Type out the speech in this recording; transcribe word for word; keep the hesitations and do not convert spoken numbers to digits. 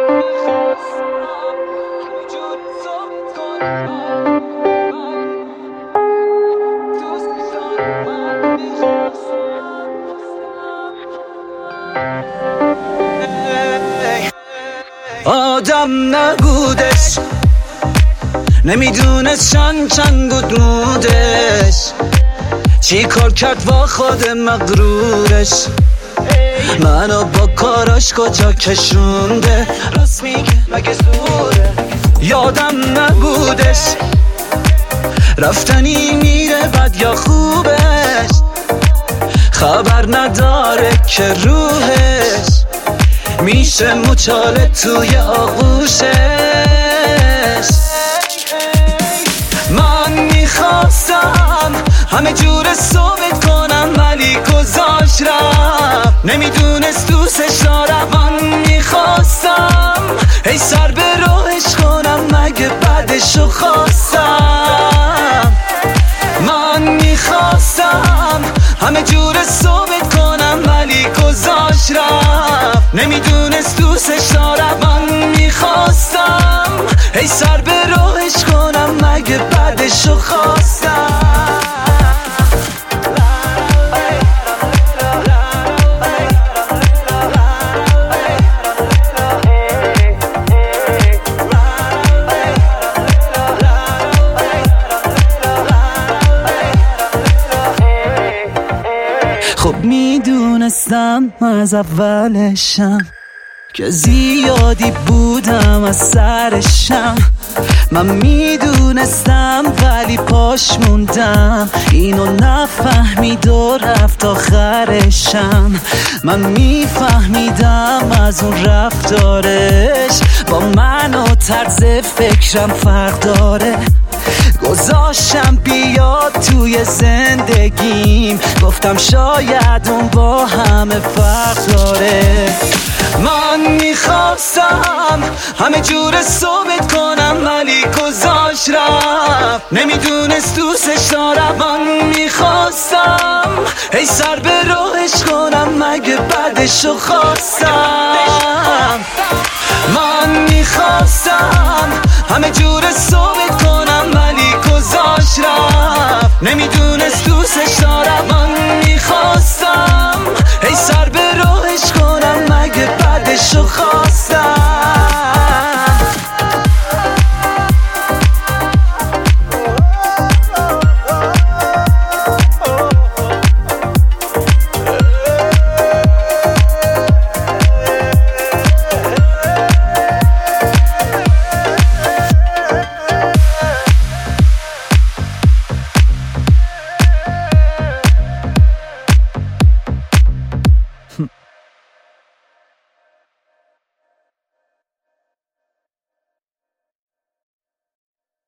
آدم نبودش، نمیدونست چند چند بود مودش، چی کار کرد با خود مغرورش، منو با کاراش کجا کشونده، راست میگه مگه زوره. یادم نبودش رفتنی میره بد یا خوبش، خبر نداره که روحش میشه مچاله توی آغوشش. من میخواستم همه جور ثابت کنم ولی گذاشت رفت، نمیدونست دوستش دارم. من میخواستم هی سر به راهش کنم مگه بعدشو خواستم. من میخواستم همه جور ثابت کنم ولی گذاشت رفت، نمیدونست دوستش دارم. من میخواستم هی سر به راهش کنم مگه بعدشو خواستم. خب میدونستم از اولشم که زیادی بودم از سرشم، من میدونستم ولی پاش موندم، اینو نفهمید و رفت آخرشم. من میفهمیدم از اون رفتارش با من و طرز فکرم فرق داره، گذاشتم بیاد توی زندگیم، گفتم شاید اون با همه فرق داره. من میخواستم همه جور ثابت کنم ولی گذاشت رفت، نمیدونست دوستش دارم. من میخواستم هی سر به راهش کنم مگه بعدشو خواستم. من میخواستم همه جور ثابت کنم ولی گذاشت رفت، نمیدونست دوستش دارم. من میخواستم هی سر به راهش کنم مگه بعدشو خواستم.